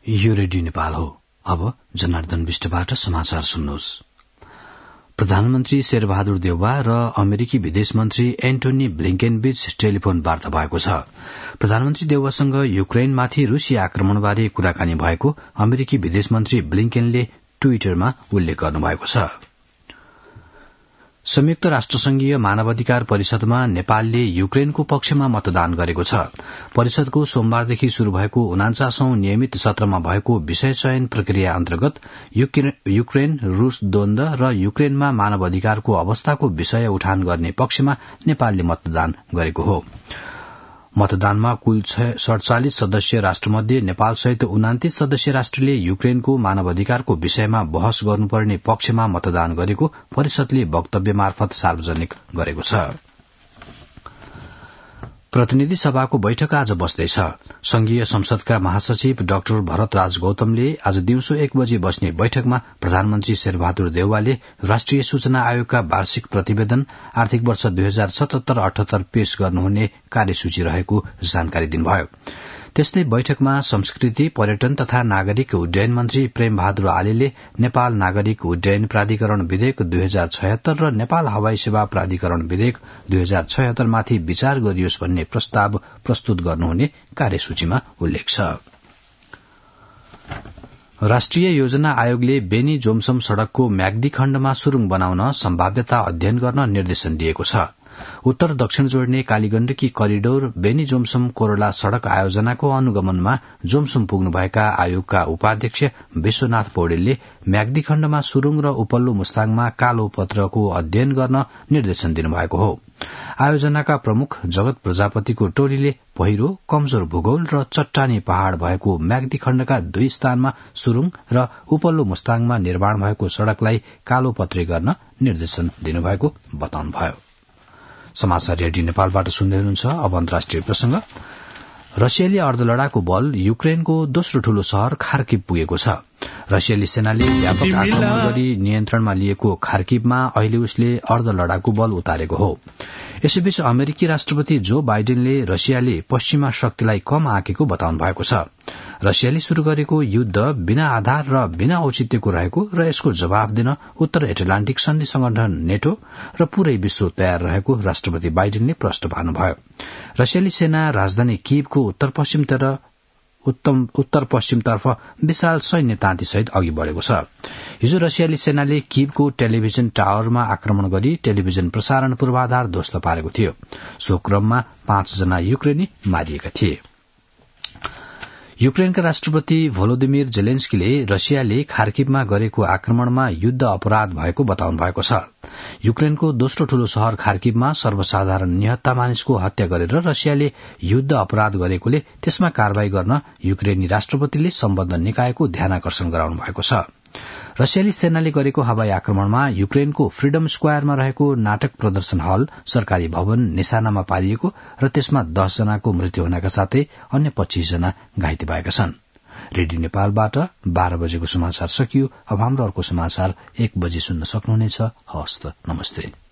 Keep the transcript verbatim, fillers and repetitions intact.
यो रेडियो नेपाल हो। अब जनार्दन विष्टबाट समाचार सुन्नुहोस्। प्रधानमन्त्री शेरबहादुर देउवा र अमेरिकी विदेश मन्त्री एन्टोनी ब्लिंकेन बीच टेलिफोन वार्ता भएको छ। प्रधानमन्त्री देउवासँग युक्रेनमाथि रूसी आक्रमणबारे कुराकानी भएको अमेरिकी विदेश मन्त्री ब्लिंकेनले ट्वीटरमा उल्लेख गर्नुभएको छ। संयुक्त राष्ट्रसंघीय मानवाधिकार परिषदमा नेपालले युक्रेनको पक्षमा मतदान गरेको छ। परिषदको सोमबारदेखि शुरू भएको उनान्चासौं नियमित सत्रमा भएको विषय चयन प्रक्रिया अन्तर्गत युक्रेन रूस द्वन्द र युक्रेनमा मानव अधिकारको अवस्थाको विषय उठान गर्ने पक्षमा नेपालले मतदान गरेको हो। मतदानमा कुल सड़चालिस सदस्य राष्ट्रमध्ये नेपालसहित उनान्तीस सदस्य राष्ट्रले युक्रेनको मानवाधिकारको विषयमा बहस गर्नुपर्ने पक्षमा मतदान गरेको परिषदले वक्तव्य मार्फत सार्वजनिक गरेको छ। प्रतिनिधि सभाको बैठक आज बस्दैछ। संघीय संसदका महासचिव डाक्टर भरतराज गौतमले आज दिउँसो एक बजे बस्ने बैठकमा प्रधानमन्त्री शेरबहादुर देउवाले राष्ट्रिय सूचना आयोगका वार्षिक प्रतिवेदन आर्थिक वर्ष दुई हजार सतहत्तर अठहत्तर पेश गर्नुहुने कार्यसूची रहेको जानकारी दिनुभयो। त्यस्तै बैठकमा संस्कृति पर्यटन तथा नागरिक उड्डयन मन्त्री प्रेम बहादुर आलेले नेपाल नागरिक उड्डयन प्राधिकरण विधेयक दुई हजार छयत्तर र नेपाल हवाई सेवा प्राधिकरण विधेयक दुई हजार छयत्तर माथि विचार गरियोस् भन्ने प्रस्ताव प्रस्तुत गर्नुहुने कार्यसूचीमा उल्लेख छ। राष्ट्रिय योजना आयोगले बेनी जोमसम सड़कको म्याग्दी खण्डमा सुरुङ बनाउन सम्भाव्यता अध्ययन गर्न निर्देशन दिएको छ। उत्तर दक्षिण जोड्ने कालीगण्डकी करिडोर बेनी जोमसम कोरोला सड़क आयोजनाको अनुगमनमा जोमसम पुग्नुभएका आयोगका उपाध्यक्ष विश्वनाथ पौडेलले म्याग्दी खण्डमा सुरुङ र उपल्लो मुस्ताङमा कालो पत्रको अध्ययन गर्न निर्देशन दिनुभएको हो। आयोजनाका प्रमुख जगत प्रजापतिको टोलीले पहिरो, कमजोर भूगोल र चट्टानी पहाड़ भएको म्याग्दी खण्डका दुई स्थानमा सुरुङ र उपल्लो मुस्ताङमा निर्माण भएको सड़कलाई कालो पत्रे गर्न निर्देशन दिनुभएको बताउनुभयो। समाचार रेडियो नेपालबाट सुन्दै हुनुहुन्छ। अब अन्तर्राष्ट्रिय प्रसंग। रसियाली अर्धलडाकु बल युक्रेनको दोस्रो ठूलो शहर खार्किव पुगेको छ। रसियाली सेनाले व्यापक आक्रमण गरी नियन्त्रणमा लिएको खार्किवमा अहिले उसले अर्धलडाकु बल उतारेको हो। यसैबीच अमेरिकी राष्ट्रपति जो बाइडेनले रसियाले पश्चिमा शक्तिलाई कम आँकेको बताउनु भएको छ। रसियाले शुरू गरेको युद्ध बिना आधार र बिना औचित्यको रहेको र यसको जवाब दिन उत्तर एटलान्टिक सन्धि संगठन नेटो र पूरै विश्व तयार रहेको राष्ट्रपति बाइडेनले प्रश्न पार्नुभयो। रसियाली सेना राजधानी कीवको उत्तर पश्चिमतिर उत्तर पश्चिमतर्फ विशाल सैन्य ताँतीसहित अघि बढ़ेको छ। हिजो रसियाली सेनाले कीवको टेलिभिजन टावरमा आक्रमण गरी टेलिभिजन प्रसारण पूर्वाधार ध्वस्त पारेको थियो। सो क्रममा पाँचजना युक्रेनी मारिएका थिए। युक्रेनका राष्ट्रपति भोलोदिमिर जेलेन्स्कीले रसियाले खार्किवमा गरेको आक्रमणमा युद्ध अपराध भएको बताउनु भएको छ। युक्रेनको दोस्रो ठूलो शहर खार्किवमा सर्वसाधारण निहत्था मानिसको हत्या गरेर रसियाले युद्ध अपराध गरेकोले त्यसमा कारवाही गर्न युक्रेनी राष्ट्रपतिले सम्बद्ध निकायको ध्यानाकर्षण गराउनु भएको छ। रसियाली सेनाले गरेको हवाई आक्रमणमा युक्रेनको फ्रीडम स्क्वायरमा रहेको नाटक प्रदर्शन हल, सरकारी भवन निशानामा पारिएको र त्यसमा दस जनाको मृत्यु हुनका साथै अन्य पच्चीस जना घाइते भएका छन्। रेडियो नेपालबाट बाह्र बजेको समाचार सकियो। अब हाम्रो अर्को समाचार एक बजे सुन्न सक्नुहुनेछ। हवस् त, नमस्ते।